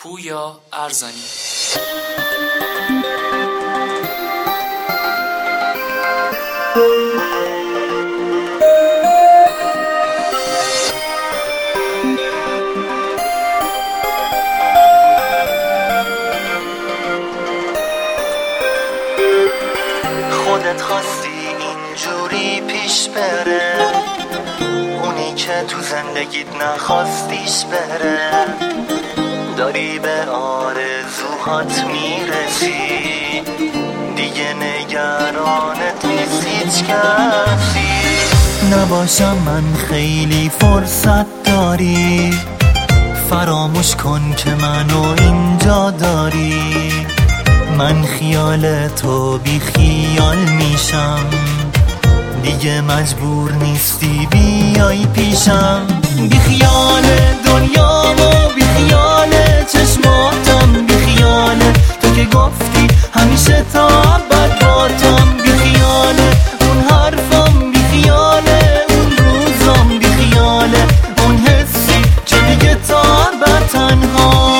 پویا ارزانی. خودت خواستی اینجوری پیش بره، اونی که تو زندگیت نخواستیش بره. داری به آرزوهات میرسی، دیگه نگرانت نیست هیچ کسی. نباشم من خیلی فرصت داری، فراموش کن که منو اینجا داری. من خیال تو بی خیال میشم، دیگه مجبور نیستی بیای پیشم. بی خیال دنیامو، بی خیال چشماتم، بی خیال تو که گفتی همیشه تا ابد باتم. بی خیال اون حرفم، بی خیال اون روزم، بی خیال اون حسی که دیگه تا ابد تنها.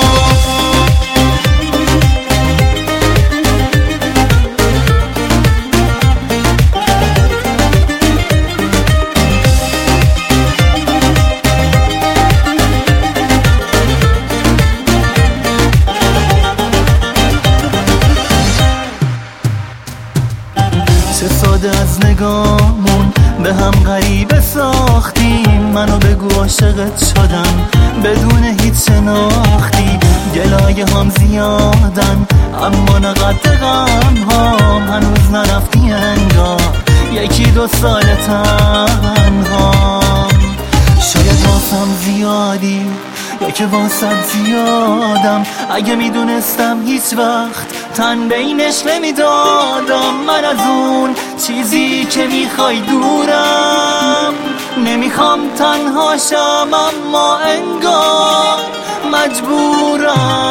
چه ساده از نگامون به هم غریبه ساختیم. منو بگو عاشقت شدم بدون هیچ شناختی. گلایه هم زیادن اما نقد غم هم هنوز نرفتی انگار. یکی دو سال تنهام، شاید واسم زیادی یا که واسد زیادم. اگه میدونستم هیچ وقت تن بینش نمیدادم. من از اون چیزی که میخوای دورم، نمیخوام تنها شم اما انگار مجبورم.